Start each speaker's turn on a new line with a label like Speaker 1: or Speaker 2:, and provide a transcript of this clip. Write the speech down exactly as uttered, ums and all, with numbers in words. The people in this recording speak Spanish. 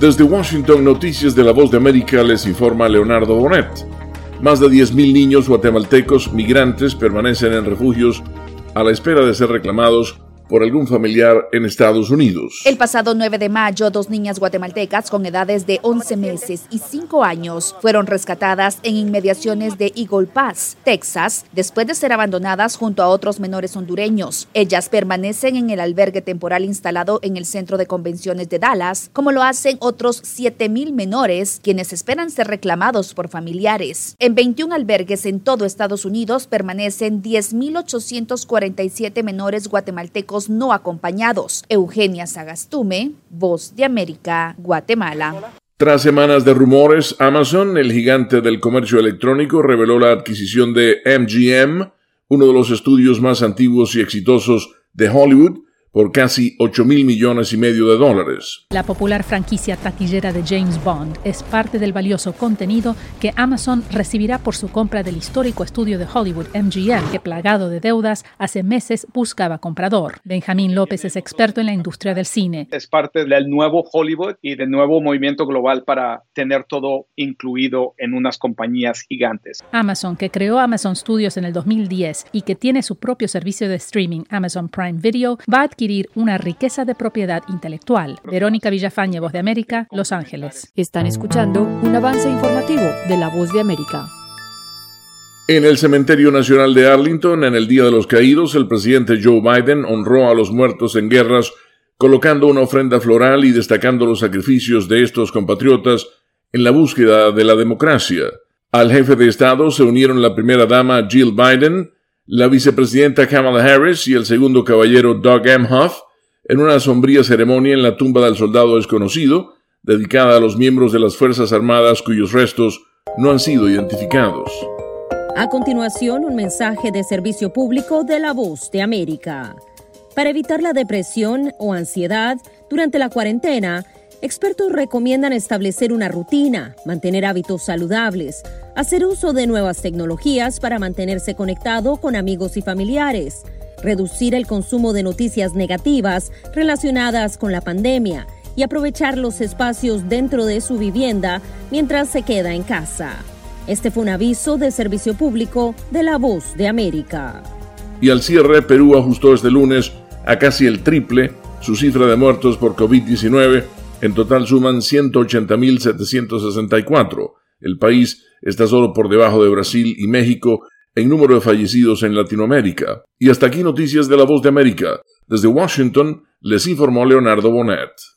Speaker 1: Desde Washington, Noticias de la Voz de América, les informa Leonardo Bonet. Más de diez mil niños guatemaltecos migrantes permanecen en refugios a la espera de ser reclamados por algún familiar en Estados Unidos.
Speaker 2: El pasado nueve de mayo, dos niñas guatemaltecas con edades de once meses y cinco años fueron rescatadas en inmediaciones de Eagle Pass, Texas, después de ser abandonadas junto a otros menores hondureños. Ellas permanecen en el albergue temporal instalado en el Centro de Convenciones de Dallas, como lo hacen otros siete mil menores, quienes esperan ser reclamados por familiares. En veintiún albergues en todo Estados Unidos permanecen diez mil ochocientos cuarenta y siete menores guatemaltecos no acompañados. Eugenia Sagastume, Voz de América, Guatemala.
Speaker 1: Tras semanas de rumores, Amazon, el gigante del comercio electrónico, reveló la adquisición de M G M, uno de los estudios más antiguos y exitosos de Hollywood, por casi ocho mil millones y medio de dólares.
Speaker 3: La popular franquicia taquillera de James Bond es parte del valioso contenido que Amazon recibirá por su compra del histórico estudio de Hollywood M G M, que, plagado de deudas, hace meses buscaba comprador. Benjamín López es experto en la industria del cine.
Speaker 4: Es parte del nuevo Hollywood y del nuevo movimiento global para tener todo incluido en unas compañías gigantes.
Speaker 3: Amazon, que creó Amazon Studios en el dos mil diez y que tiene su propio servicio de streaming, Amazon Prime Video, va a adquirir una riqueza de propiedad intelectual. Verónica Villafañe, Voz de América, Los Ángeles.
Speaker 5: Están escuchando un avance informativo de la Voz de América.
Speaker 1: En el Cementerio Nacional de Arlington, en el Día de los Caídos, el presidente Joe Biden honró a los muertos en guerras, colocando una ofrenda floral y destacando los sacrificios de estos compatriotas en la búsqueda de la democracia. Al jefe de Estado se unieron la primera dama Jill Biden, la vicepresidenta Kamala Harris y el segundo caballero Doug Emhoff en una sombría ceremonia en la tumba del soldado desconocido, dedicada a los miembros de las Fuerzas Armadas cuyos restos no han sido identificados.
Speaker 6: A continuación, un mensaje de servicio público de la Voz de América. Para evitar la depresión o ansiedad durante la cuarentena, expertos recomiendan establecer una rutina, mantener hábitos saludables, hacer uso de nuevas tecnologías para mantenerse conectado con amigos y familiares, reducir el consumo de noticias negativas relacionadas con la pandemia y aprovechar los espacios dentro de su vivienda mientras se queda en casa. Este fue un aviso de servicio público de la Voz de América.
Speaker 1: Y al cierre, Perú ajustó este lunes a casi el triple su cifra de muertos por COVID diecinueve. En total suman ciento ochenta mil setecientos sesenta y cuatro. El país está solo por debajo de Brasil y México en número de fallecidos en Latinoamérica. Y hasta aquí Noticias de la Voz de América. Desde Washington les informó Leonardo Bonet.